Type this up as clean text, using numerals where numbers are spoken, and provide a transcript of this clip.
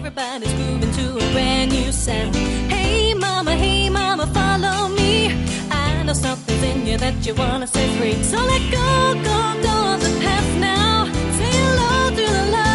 everybody's grooving to a brand new sound. Hey mama, follow me. I know something's in you that you wanna set free. So let go of the past now. Say hello to the love